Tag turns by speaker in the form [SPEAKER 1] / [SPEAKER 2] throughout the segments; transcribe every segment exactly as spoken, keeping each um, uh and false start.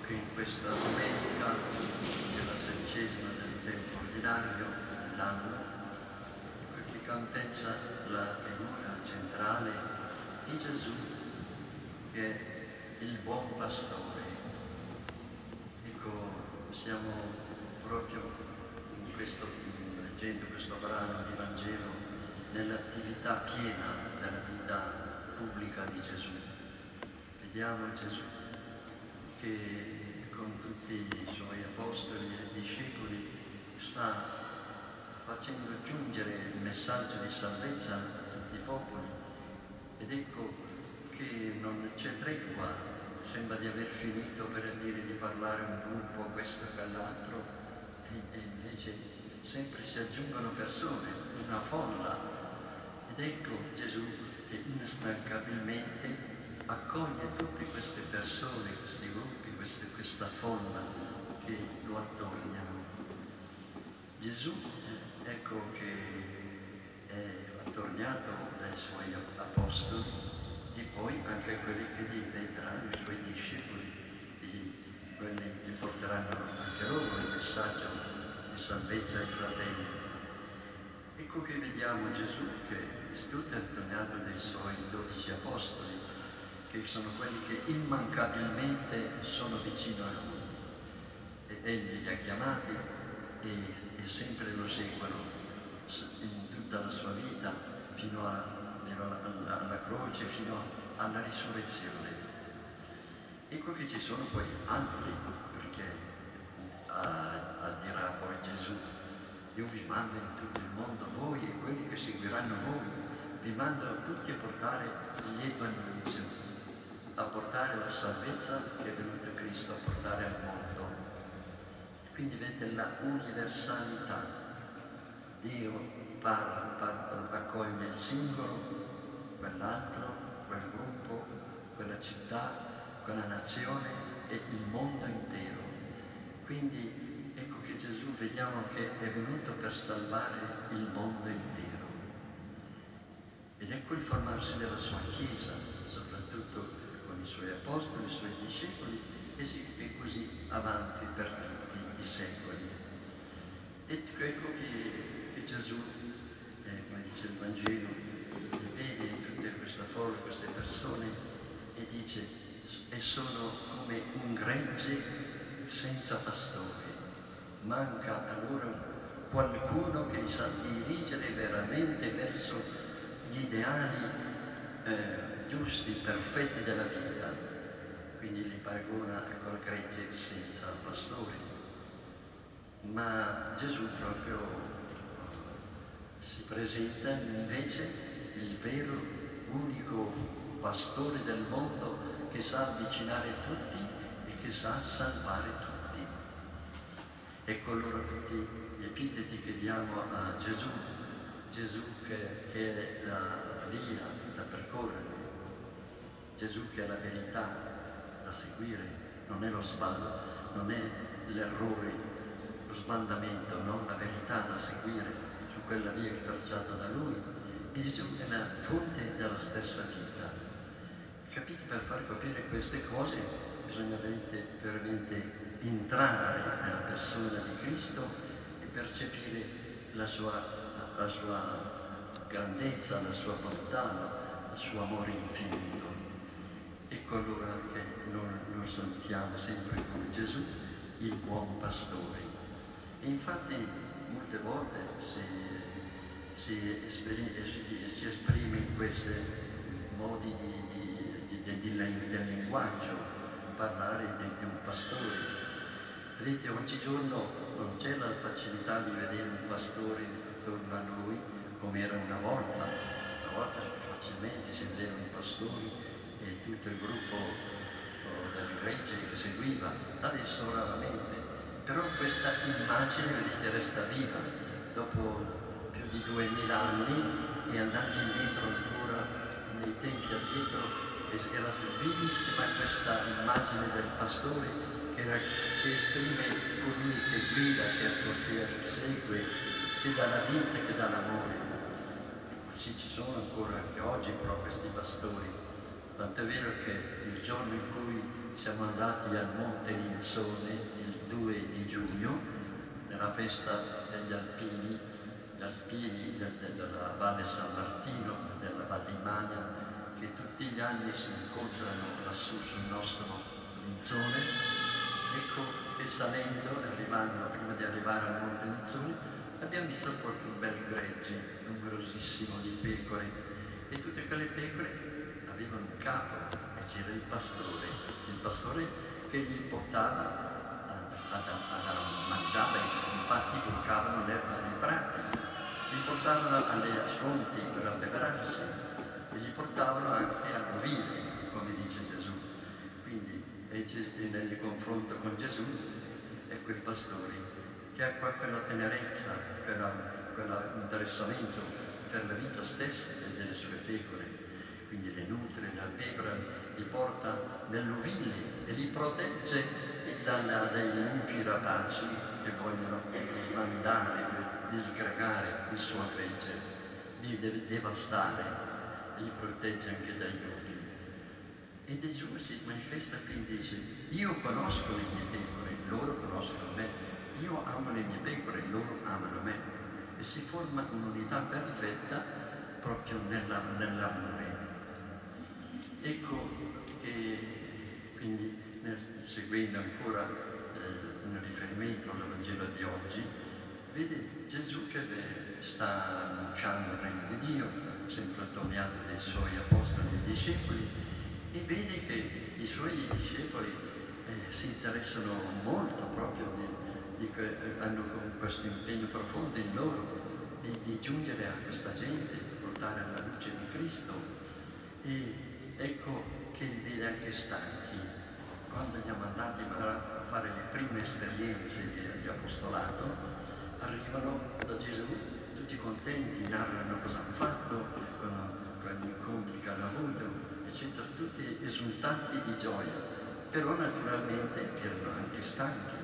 [SPEAKER 1] che in questa domenica, che è la sedicesima del tempo ordinario dell'anno, che canteggia la figura centrale di Gesù, che è il buon pastore. Ecco, siamo proprio in questo, leggendo questo brano di Vangelo, nell'attività piena della vita pubblica di Gesù. Vediamo Gesù che con tutti i suoi apostoli e discepoli sta facendo giungere il messaggio di salvezza a tutti i popoli, ed ecco che non c'è tregua, sembra di aver finito per dire di parlare un gruppo, questo e quell'altro, e, e invece sempre si aggiungono persone, una folla, ed ecco Gesù che instancabilmente accoglie tutte queste persone, questi gruppi, queste, questa folla che lo attorniano. Gesù, eh, ecco che è attorniato dai suoi apostoli e poi anche quelli che diventeranno i suoi discepoli, e quelli che porteranno anche loro il messaggio di salvezza ai fratelli. Ecco che vediamo Gesù che è tutto attorniato dai suoi dodici apostoli, che sono quelli che immancabilmente sono vicino a lui, e egli li ha chiamati e, e sempre lo seguono in tutta la sua vita fino a, alla, alla croce, fino alla risurrezione. Ecco che ci sono poi altri, perché a, a dirà poi Gesù: io vi mando in tutto il mondo, voi e quelli che seguiranno voi, vi mando tutti a portare il lieto annunzio, a portare la salvezza che è venuto Cristo a portare al mondo. Quindi vedete la universalità. Dio parla, parla, accoglie il singolo, quell'altro, quel gruppo, quella città, quella nazione e il mondo intero. Quindi ecco che Gesù vediamo che è venuto per salvare il mondo intero. Ed ecco il formarsi della sua Chiesa, soprattutto con i suoi apostoli, i suoi discepoli, e così avanti per tutti i secoli. Ed ecco che, che Gesù, eh, come dice il Vangelo, vede tutta questa folla, queste persone, e dice: e sono come un gregge senza pastore. Manca a loro qualcuno che li sa dirigere veramente verso gli ideali eh, giusti, perfetti della vita. Quindi li paragona col gregge senza pastore. Ma Gesù proprio si presenta invece il vero, unico pastore del mondo, che sa avvicinare tutti e che sa salvare tutti. Ecco allora tutti gli epiteti che diamo a Gesù, Gesù che, che è la via da percorrere, Gesù che è la verità da seguire, non è lo sbaglio, non è l'errore, lo sbandamento, no? La verità da seguire su quella via tracciata da Lui. E Gesù è la fonte della stessa vita. Capite? Per far capire queste cose bisogna veramente entrare nella persona di Cristo e percepire la sua, la sua grandezza, la sua bontà, il suo amore infinito. Ecco allora che noi lo sentiamo sempre come Gesù, il buon pastore. E infatti molte volte si, si, esprime, si esprime in questi modi di, di, di, di, di, del linguaggio, parlare di, di un pastore. Vedete, oggigiorno non c'è la facilità di vedere un pastore attorno a noi come era una volta. Una volta facilmente si vedevano i pastori e tutto il gruppo oh, del gregge che seguiva, adesso raramente. Però questa immagine, vedete, resta viva dopo più di duemila anni, e andando indietro ancora nei tempi addietro era vivissima questa immagine del pastore che, era, che esprime colui che guida, che, che segue, che dà la vita, che dà l'amore. Così ci sono ancora anche oggi però questi pastori. Tant'è vero che il giorno in cui siamo andati al Monte Linzone il due di giugno, nella festa degli Alpini, gli Alpini della Valle San Martino, della Valle Imagna, che tutti gli anni si incontrano lassù sul nostro Linzone. Ecco che salendo, arrivando, prima di arrivare al Monte Linzone, abbiamo visto proprio un bel gregge, numerosissimo di pecore, e tutte quelle pecore avevano un capo, e c'era il pastore, il pastore che gli portava a, a, a, a mangiare, infatti brucavano l'erba nei prati, li portavano alle fonti per abbeverarsi e li portavano anche all'ovile, come dice Gesù. Quindi e, e nel confronto con Gesù è quel pastore che ha quella tenerezza, quell'interessamento per la vita stessa delle sue pecore, quindi le nutre, la pecora li porta nell'ovile e li protegge dalla, dai lupi rapaci che vogliono mandare, disgregare il suo gregge, li deve devastare, e li protegge anche dai lupi. E Gesù si manifesta quindi e dice: io conosco le mie pecore, loro conoscono me. Io amo le mie pecore, loro amano me, e si forma un'unità perfetta proprio nella, nell'amore. Ecco che quindi, nel, seguendo ancora eh, un riferimento al Vangelo di oggi, vede Gesù che sta annunciando il regno di Dio, sempre attorniato dai suoi apostoli e discepoli, e vede che i suoi discepoli eh, si interessano molto proprio di che hanno questo impegno profondo in loro di, di giungere a questa gente, di portare alla luce di Cristo. E ecco che li vede anche stanchi. Quando li ha mandati a fare le prime esperienze di, di apostolato, arrivano da Gesù tutti contenti, narrano cosa hanno fatto, con gli incontri che hanno avuto, eccetera, tutti esultanti di gioia, però naturalmente erano anche stanchi.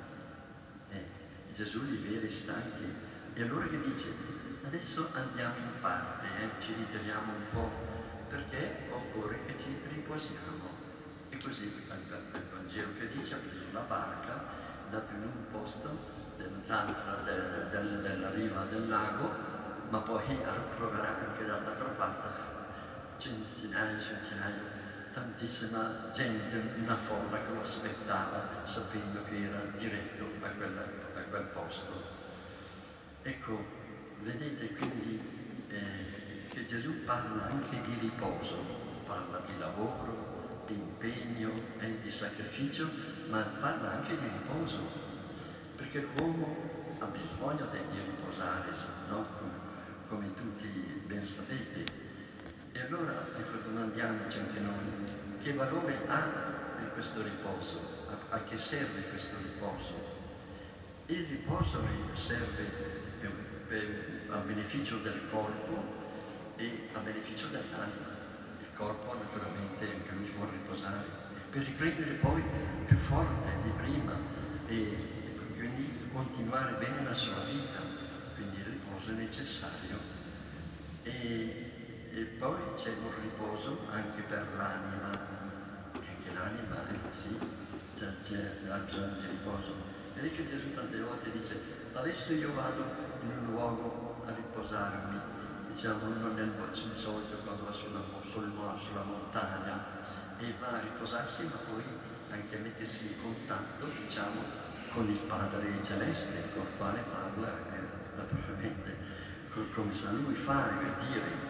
[SPEAKER 1] Gesù li vede stanchi, e allora che dice: adesso andiamo in parte, eh, ci ritiriamo un po', perché occorre che ci riposiamo. E così il Vangelo che dice: ha preso la barca, è andato in un posto dell'altra del, del, della riva del lago, ma poi troverà anche dall'altra parte centinaia e centinaia, tantissima gente, una folla che lo aspettava, sapendo che era diretto a quella, a quel posto. Ecco, vedete quindi eh, che Gesù parla anche di riposo, parla di lavoro, di impegno e eh, di sacrificio, ma parla anche di riposo, perché l'uomo ha bisogno di riposare, no? come, come tutti ben sapete. E allora ecco, domandiamoci anche noi che valore ha questo riposo, a, a che serve questo riposo. Il riposo serve per, a beneficio del corpo e a beneficio dell'anima. Il corpo naturalmente anche lui può riposare, per riprendere poi più forte di prima e, e quindi continuare bene la sua vita, quindi il riposo è necessario. E, E poi c'è un riposo anche per l'anima, anche l'anima, eh, sì, c'è, c'è, ha bisogno di riposo. E lì che Gesù tante volte dice: adesso io vado in un luogo a riposarmi, diciamo, non nel di solito quando va sulla, sulla, sulla montagna e va a riposarsi, ma poi anche a mettersi in contatto, diciamo, con il Padre Celeste, con il quale parla, eh, naturalmente, come sa lui fare e dire.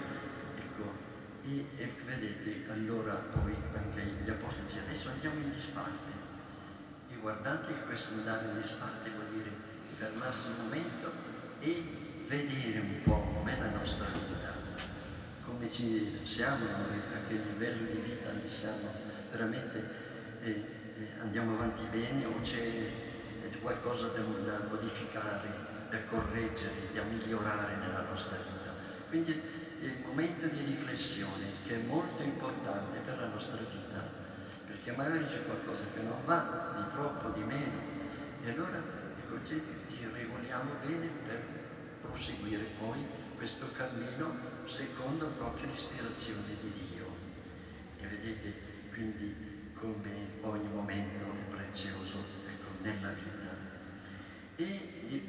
[SPEAKER 1] E, e vedete, allora poi anche gli apostoli dicono: adesso andiamo in disparte. E guardate che questo andare in disparte vuol dire fermarsi un momento e vedere un po' com'è la nostra vita, come ci siamo noi, a che livello di vita siamo veramente, eh, eh, andiamo avanti bene o c'è qualcosa da, da modificare, da correggere, da migliorare nella nostra vita. Quindi il momento di riflessione che è molto importante per la nostra vita, perché magari c'è qualcosa che non va, di troppo, di meno, e allora ecco, ci, ci regoliamo bene per proseguire poi questo cammino secondo proprio l'ispirazione di Dio. E vedete quindi come poi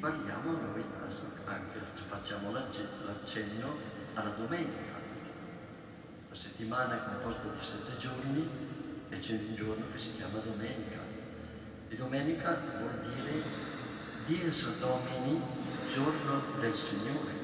[SPEAKER 1] parliamo noi, anche facciamo l'accenno alla domenica. La settimana è composta di sette giorni e c'è un giorno che si chiama domenica. E domenica vuol dire Dies Domini, giorno del Signore.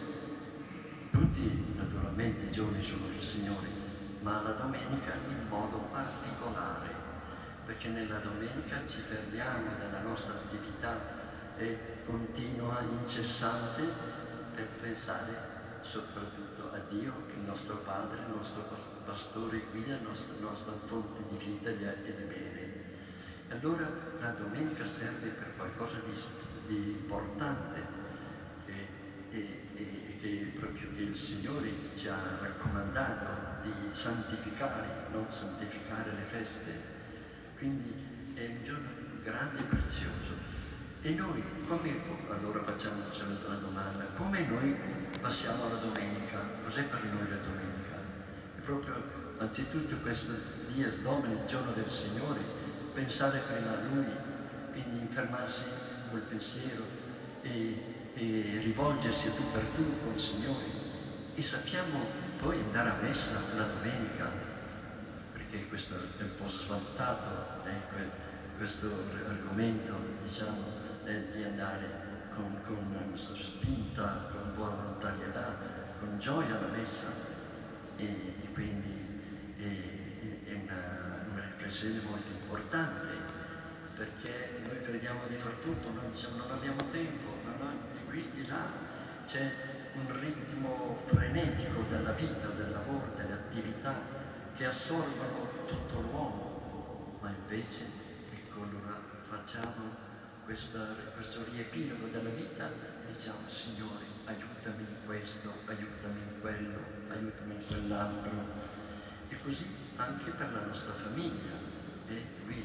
[SPEAKER 1] Tutti naturalmente i giorni sono del Signore, ma la domenica in modo particolare, perché nella domenica ci fermiamo nella nostra attività e continua, incessante, per pensare soprattutto a Dio, che è il nostro Padre, il nostro Pastore, guida, la nostra, nostra fonte di vita e di bene. E allora la domenica serve per qualcosa di, di importante, che, e, e, che proprio che il Signore ci ha raccomandato di santificare, non santificare le feste. Quindi è un giorno grande e prezioso. E noi, come, allora facciamo la domanda, come noi passiamo alla domenica? Cos'è per noi la domenica? È proprio, anzitutto, questo Dies Domini, il giorno del Signore, pensare prima a Lui, quindi infermarsi col pensiero e, e rivolgersi a tu per tu con il Signore. E sappiamo poi andare a messa la domenica, perché questo è un po' svantato, ecco, questo argomento, diciamo, di andare con, con spinta, con buona volontarietà, con gioia alla messa. E, e quindi è, è una, una riflessione molto importante, perché noi crediamo di far tutto, noi diciamo non abbiamo tempo, ma no, di qui, di là, c'è un ritmo frenetico della vita, del lavoro, delle attività che assorbono tutto l'uomo, ma invece, ecco, allora facciamo Questa, questo riepilogo della vita e diciamo: Signore, aiutami in questo, aiutami in quello, aiutami in quell'altro. E così anche per la nostra famiglia. E qui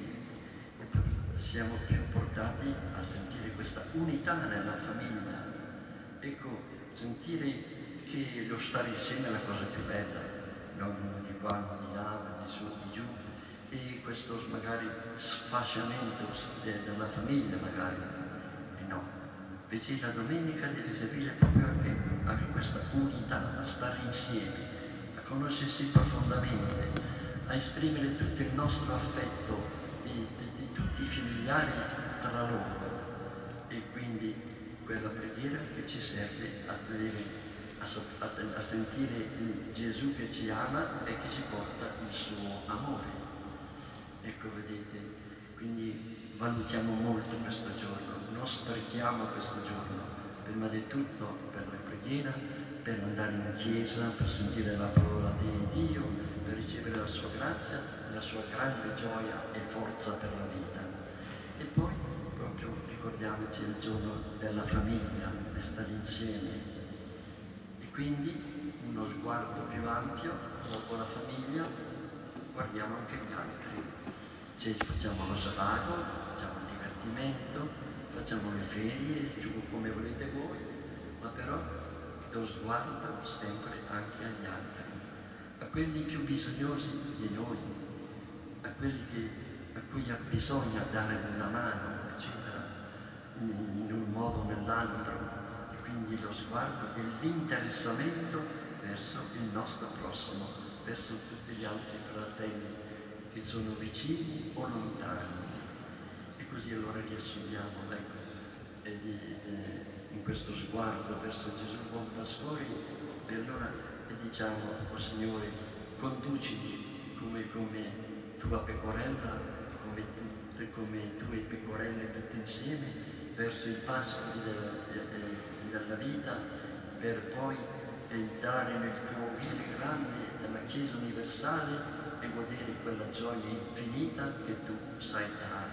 [SPEAKER 1] siamo più portati a sentire questa unità nella famiglia. Ecco, sentire che lo stare insieme è la cosa più bella, non di qua, non di là, di su, di giù. E questo magari sfasciamento de, della famiglia magari, e no. Invece la domenica deve servire proprio anche a questa unità, a stare insieme, a conoscersi profondamente, a esprimere tutto il nostro affetto di, di, di tutti i familiari tra loro. E quindi quella preghiera che ci serve a, tenere, a, a, a sentire il Gesù che ci ama e che ci porta il suo amore. Ecco, vedete, quindi valutiamo molto questo giorno, non sprechiamo questo giorno, prima di tutto per la preghiera, per andare in chiesa, per sentire la parola di Dio, per ricevere la sua grazia, la sua grande gioia e forza per la vita. E poi proprio ricordiamoci il giorno della famiglia, di stare insieme. E quindi uno sguardo più ampio, dopo la famiglia, guardiamo anche gli altri. Cioè, facciamo lo svago, facciamo il divertimento, facciamo le ferie, come volete voi, ma però lo sguardo sempre anche agli altri, a quelli più bisognosi di noi, a quelli che, a cui bisogna dare una mano, eccetera, in, in un modo o nell'altro. E quindi lo sguardo e l'interessamento verso il nostro prossimo, verso tutti gli altri fratelli che sono vicini o lontani. E così allora riassumiamo, ecco, e di, di, in questo sguardo verso Gesù buon Pastore, e allora e diciamo: oh Signore, conducimi come, come tua pecorella, come, come tue pecorelle tutte insieme, verso i pascoli della, della vita, per poi entrare nel tuo vile grande della Chiesa universale e godere quella gioia infinita che tu sai dare.